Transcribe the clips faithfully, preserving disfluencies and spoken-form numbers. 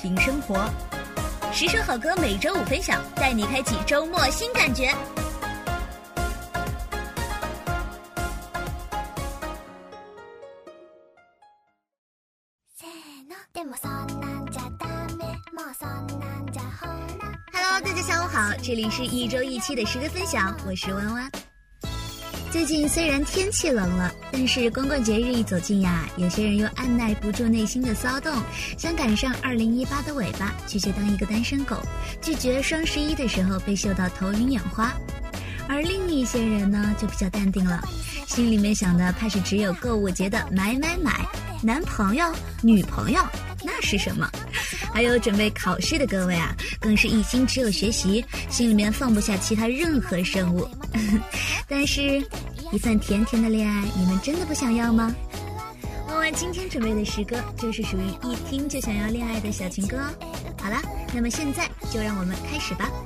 品生活。十首好歌每周五分享，带你开启周末新感觉。Hello， 大家下午好，这里是一周一期的诗歌分享，我是弯弯。最近虽然天气冷了，但是光棍节日一走近呀，有些人又按耐不住内心的骚动，想赶上二零一八的尾巴，拒绝当一个单身狗，拒绝双十一的时候被秀到头晕眼花。而另一些人呢，就比较淡定了，心里面想的怕是只有购物节的买买买，男朋友、女朋友，那是什么？还有准备考试的各位啊，更是一心只有学习，心里面放不下其他任何生物。但是一份甜甜的恋爱，你们真的不想要吗？弯弯今天准备的诗歌就是属于一听就想要恋爱的小情歌哦。好了，那么现在就让我们开始吧。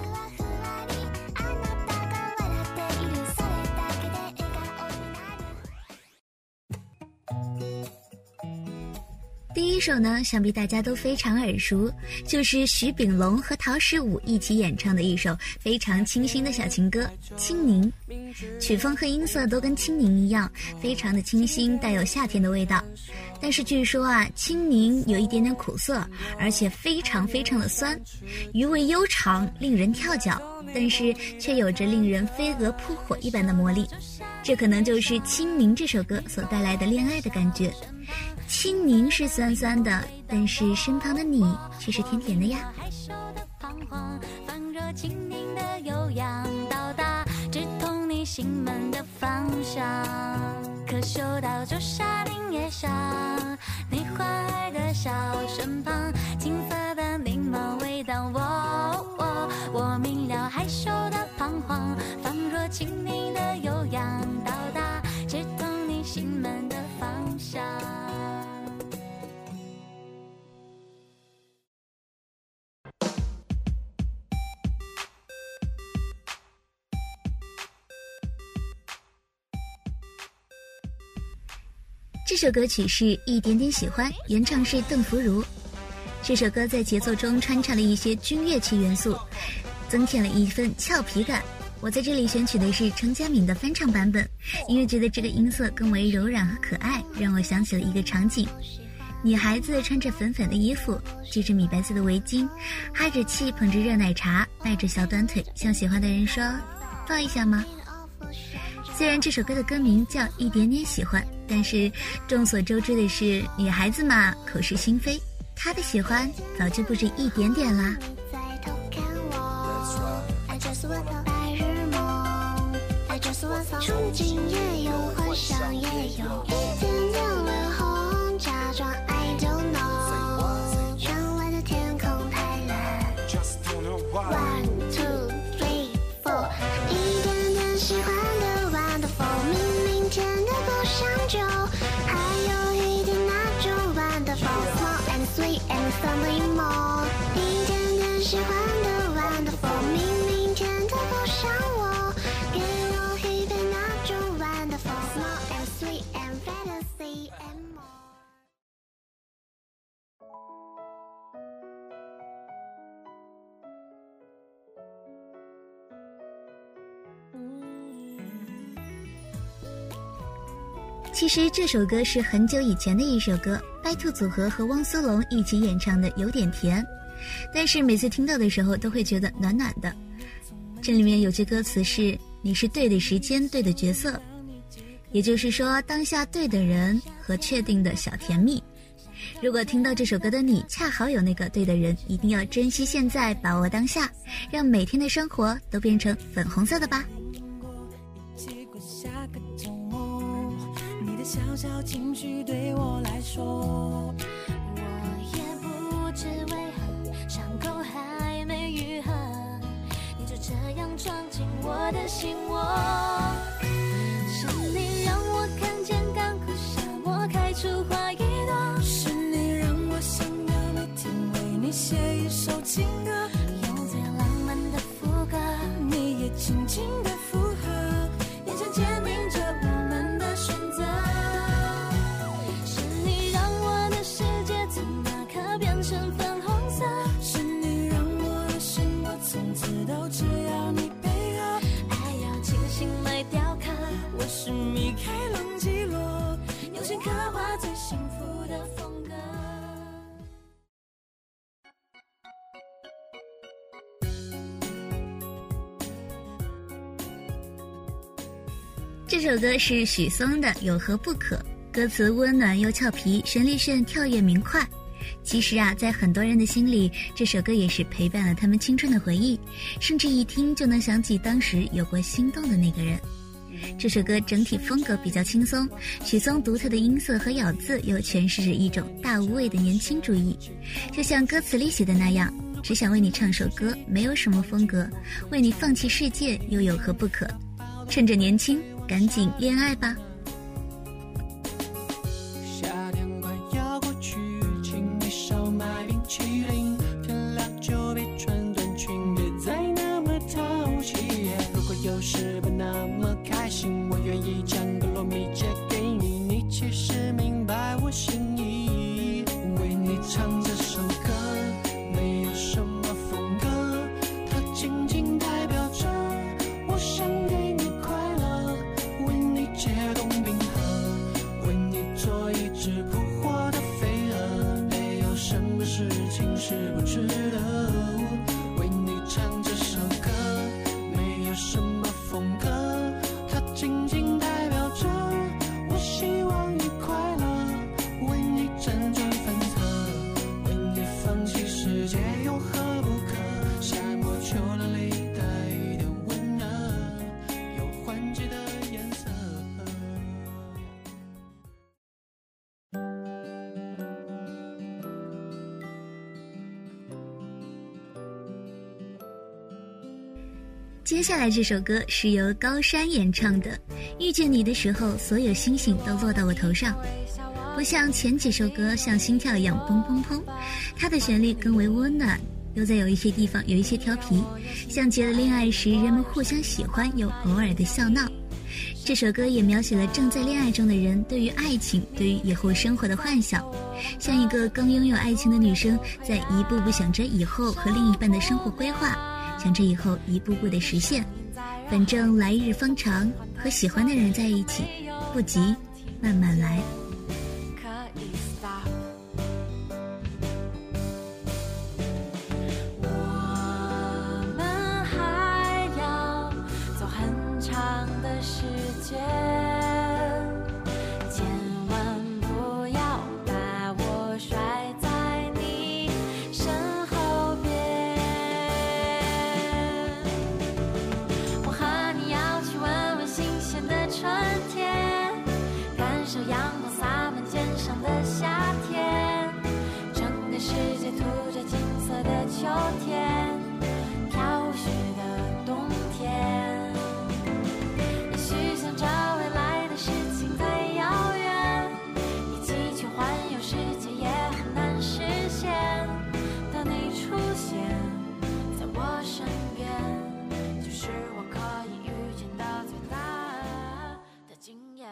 第一首呢，想必大家都非常耳熟，就是徐秉龙和陶石武一起演唱的一首非常清新的小情歌《青柠》。曲风和音色都跟青柠一样，非常的清新，带有夏天的味道。但是据说啊，青柠有一点点苦涩，而且非常非常的酸，余味悠长，令人跳脚，但是却有着令人飞蛾扑火一般的魔力。这可能就是《青柠》这首歌所带来的恋爱的感觉。青柠是酸酸的，但是身旁的你却是甜甜的呀。害羞的彷徨，放热青柠的悠扬到达，直通你心门的方向。可嗅到仲夏林叶香，你欢爱的笑身旁，青涩的柠檬味道，我我我明了害羞的彷徨，放热青柠的悠扬到达，直通你心门的方向。这首歌曲是一点点喜欢，原唱是邓福如。这首歌在节奏中穿插了一些军乐器元素，增添了一份俏皮感。我在这里选取的是程佳敏的翻唱版本，因为觉得这个音色更为柔软和可爱，让我想起了一个场景：女孩子穿着粉粉的衣服，系着米白色的围巾，哈着气捧着热奶茶，迈着小短腿，向喜欢的人说抱一下吗？虽然这首歌的歌名叫一点点喜欢，但是众所周知的是，女孩子嘛，口是心非，她的喜欢早就不止一点点啦。憧憬也有，幻想也有，一点点脸红，假装 I don't know， 原来的天空太蓝。One two three four， 一点点喜欢的 wonderful， 明明甜的不想救，还有一点那种 wonderful， small and sweet and something more， 一点点喜欢的 wonderful， 明明甜的不像我，也有一杯那种 wonderful， small and sweet and fantasy and more。其实这首歌是很久以前的一首歌，白兔组合和汪苏泷一起演唱的，有点甜，但是每次听到的时候都会觉得暖暖的。这里面有句歌词是你是对的时间，对的角色，也就是说当下对的人和确定的小甜蜜。如果听到这首歌的你恰好有那个对的人，一定要珍惜现在，把握当下，让每天的生活都变成粉红色的吧。小小情绪对我来说，我也不知为何伤口还没愈合，你就这样闯进我的心窝。是你让我看见干枯沙漠开出花一朵，是你让我想要每天为你写一首情歌，用最浪漫的副歌，你也轻轻的附和，眼神坚定着我们的选择。是你让我的世界从那刻变成粉红幸福的风格。 这首歌是许嵩的《有何不可》，歌词温暖又俏皮，旋律炫，跳跃明快。其实啊，在很多人的心里，这首歌也是陪伴了他们青春的回忆，甚至一听就能想起当时有过心动的那个人。这首歌整体风格比较轻松，许嵩独特的音色和咬字又诠释着一种大无畏的年轻主义。就像歌词里写的那样，只想为你唱首歌，没有什么风格，为你放弃世界又有何不可？趁着年轻，赶紧恋爱吧。 夏天快要过去，请你少买冰淇淋，天亮就别穿短裙，别再那么淘气。如果有时不那么开心，我愿意将个糯米借给你，你其实明白我心意。为你唱这首歌，没有什么风格，它仅仅代表着我想给你快乐，为你解冻冰河，为你做一只扑火的飞蛾，没有什么事情是不值得。为你唱这首歌，没有什么风格，它仅仅代表着我希望你快乐，为你辗转反侧，为你放弃世界有何不可？夏末秋凉里带一点温热，有换季的颜色。 接下来这首歌是由高山演唱的，遇见你的时候，所有星星都落到我头上。不像前几首歌像心跳一样砰砰砰，它的旋律更为温暖，又在有一些地方有一些调皮，像极了恋爱时人们互相喜欢又偶尔的笑闹。这首歌也描写了正在恋爱中的人对于爱情，对于以后生活的幻想，像一个刚拥有爱情的女生，在一步步想着以后和另一半的生活规划，想着以后一步步的实现。反正来日方长，和喜欢的人在一起，不急，慢慢来。 可以 stop。我们还要走很长的时间，千万不要把我甩在你身后边。我和你要去闻闻新鲜的春天，感受阳光洒满肩上的夏天，整个世界涂着金色的秋天，飘雪的冬天。也许想着未来的事情太遥远，你祈求环游世界也很难实现。当你出现在我身边，就是我可以遇见的最大的经验。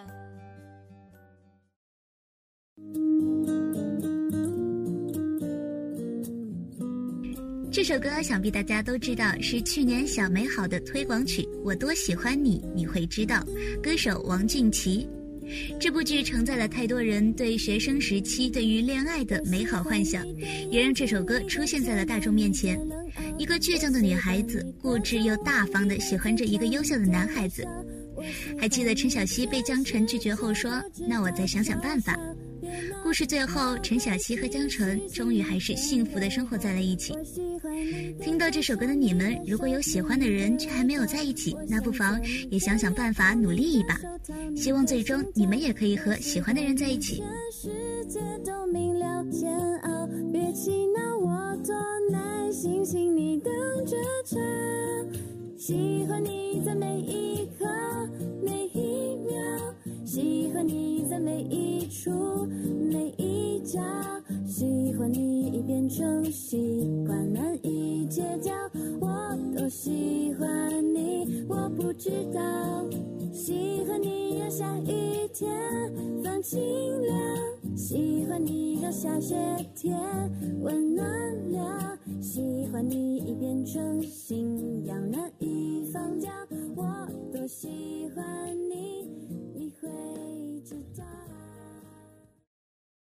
这首歌想必大家都知道，是去年小美好的推广曲《我多喜欢你》，你会知道，歌手王俊奇。这部剧承载了太多人对学生时期对于恋爱的美好幻想，也让这首歌出现在了大众面前。一个倔强的女孩子，固执又大方地喜欢着一个优秀的男孩子。还记得陈小希被江辰拒绝后说，那我再想想办法。故事最后，陈小希和江辰终于还是幸福地生活在了一起。听到这首歌的你们，如果有喜欢的人却还没有在一起，那不妨也想想办法努力一把，希望最终你们也可以和喜欢的人在一起。 全世界都明了煎熬，别气恼我多难，星星你等着瞧，喜欢你在每一刻每一秒，喜欢你在每一处每一角，喜欢你已变成习惯，难以戒掉。我多喜欢你，我不知道，喜欢你让下雨天放晴凉，喜欢你让下雪天温暖了，喜欢你已变成信仰，难以放掉。我多喜欢你，你会知道。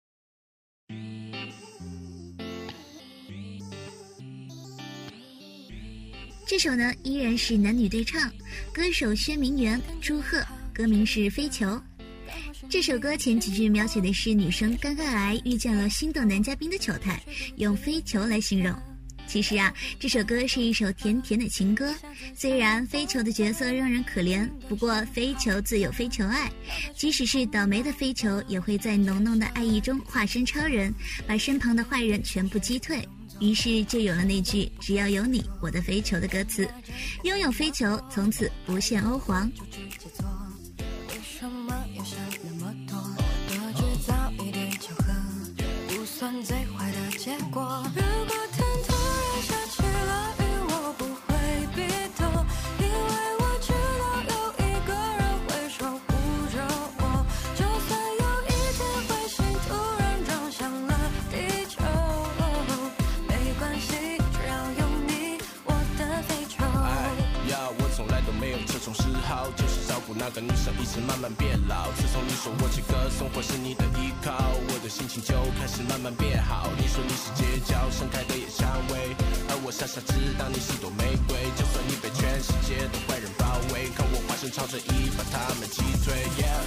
这首呢依然是男女对唱，歌手薛明媛、朱赫，歌名是《飞球》。这首歌前几句描写的是女生肝肝癌遇见了心动男嘉宾的糗态，用飞球来形容。其实啊，这首歌是一首甜甜的情歌，虽然飞球的角色让人可怜，不过飞球自有飞球爱，即使是倒霉的飞球也会在浓浓的爱意中化身超人，把身旁的坏人全部击退。于是就有了那句只要有你我的飞球的歌词，拥有飞球从此不限欧皇。 为什么要想那么多？多制造一点巧合，不算最坏的结果。如果天突然下起了雨，我不会避躲，因为我知道有一个人会守护着我。就算有一天彗星突然撞向了地球，没关系，只要有你我的飞球。 哎呀，我从来都没有这种嗜好，就是照顾那个女生一直慢慢变老。自从你说我这个生活是你的依靠，我的心情就开始慢慢变好。你说你是街角盛开的野蔷薇，而我傻傻知道你是朵玫瑰。就算你被全世界的坏人包围，看我化身超正义把他们击退。Yeah.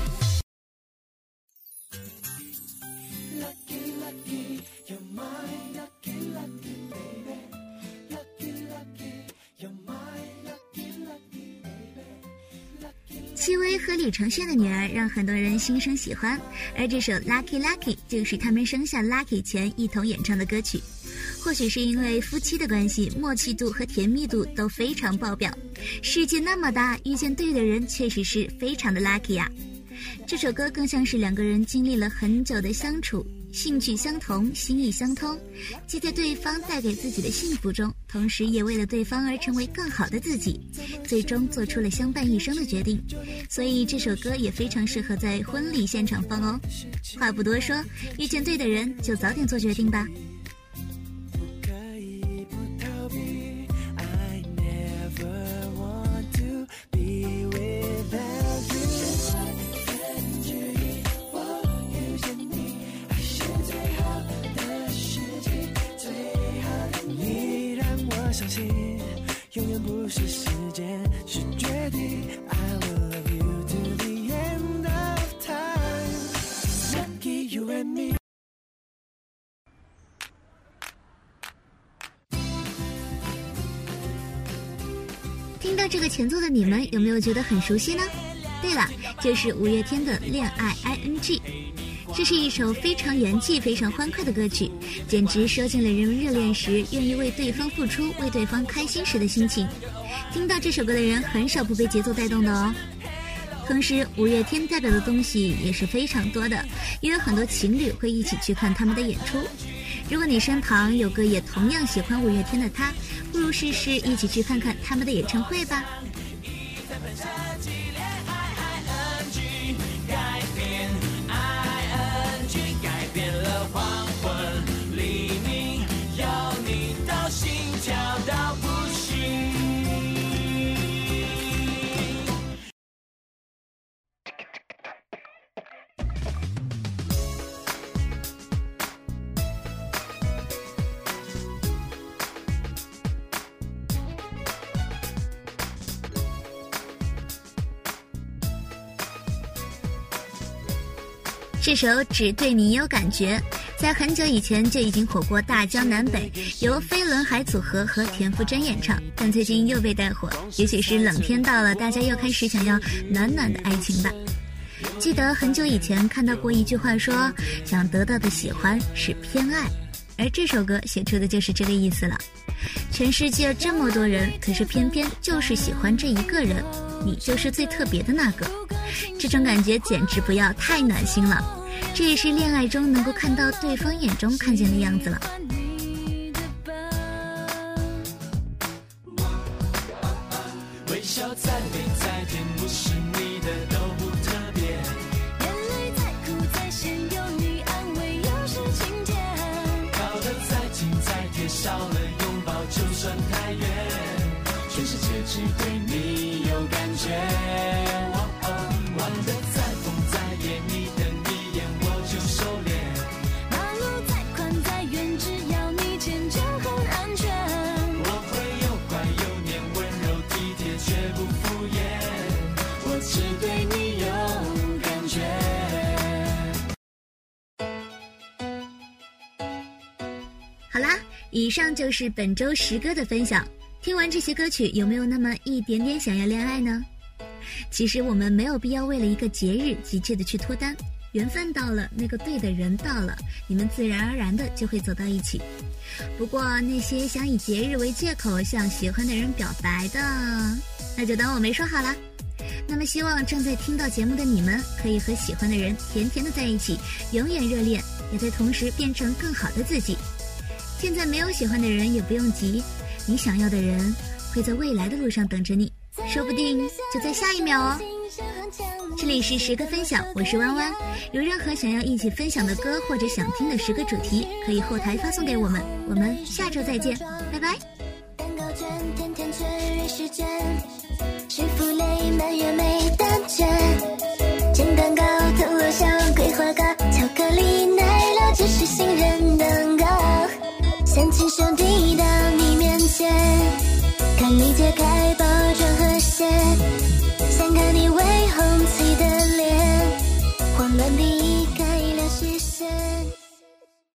Lucky, lucky, you're my lucky, lucky baby. Lucky, lucky, you're my lucky, lucky baby. Lucky. 戚薇和李承铉的女儿让很多人心生喜欢，而这首 Lucky Lucky 就是他们生下 Lucky 前一同演唱的歌曲。或许是因为夫妻的关系，默契度和甜蜜度都非常爆表。世界那么大，遇见对的人确实是非常的 lucky 啊。这首歌更像是两个人经历了很久的相处，兴趣相同，心意相通，既在对方带给自己的幸福中，同时也为了对方而成为更好的自己，最终做出了相伴一生的决定。所以这首歌也非常适合在婚礼现场放哦。话不多说，遇见对的人就早点做决定吧。 相信永远不是时间，是决定。I will love you to the end of time. Lucky you and me. 听到这个前奏的你们有没有觉得很熟悉呢？对了，就是五月天的《恋爱 I N G》。这是一首非常元气非常欢快的歌曲，简直说尽了人们热恋时愿意为对方付出，为对方开心时的心情。听到这首歌的人很少不被节奏带动的哦。同时五月天代表的东西也是非常多的，也有很多情侣会一起去看他们的演出。如果你身旁有个也同样喜欢五月天的他，不如试试一起去看看他们的演唱会吧。这首《只对你有感觉》在很久以前就已经火过大江南北，由飞轮海组合和田馥甄演唱，但最近又被带火，也许是冷天到了，大家又开始想要暖暖的爱情吧。记得很久以前看到过一句话说，想得到的喜欢是偏爱，而这首歌写出的就是这个意思了。全世界这么多人，可是偏偏就是喜欢这一个人，你就是最特别的那个，这种感觉简直不要太暖心了。这也是恋爱中能够看到对方眼中看见的样子了。 微笑再美再甜，不是你的都不特别， 眼泪再苦再咸，有你安慰又是晴天， 靠得再近再贴，少了拥抱就算太远，全世界只对你有感觉。哦哦，玩得再疯再野，你等一眼我就收敛， 马路再宽再远，只要你牵就很安全。 我会又乖又以上就是本周十歌的分享。听完这些歌曲，有没有那么一点点想要恋爱呢？其实我们没有必要为了一个节日急切的去脱单，缘分到了，那个对的人到了，你们自然而然的就会走到一起。不过那些想以节日为借口向喜欢的人表白的，那就当我没说好了。那么希望正在听到节目的你们可以和喜欢的人甜甜的在一起，永远热恋，也在同时变成更好的自己。现在没有喜欢的人也不用急，你想要的人会在未来的路上等着你，说不定就在下一秒哦。这里是十个分享，我是弯弯，有任何想要一起分享的歌或者想听的十个主题，可以后台发送给我们，我们下周再见，拜拜。 蛋糕卷甜甜圈瑞士卷，幸福类蔓越莓蛋卷，煎蛋糕藤萝香桂花糕，巧克力奶酪芝士杏仁蛋糕，相亲兄弟到你面前，看你揭开包装盒鞋，想看你微红旗的脸，慌乱的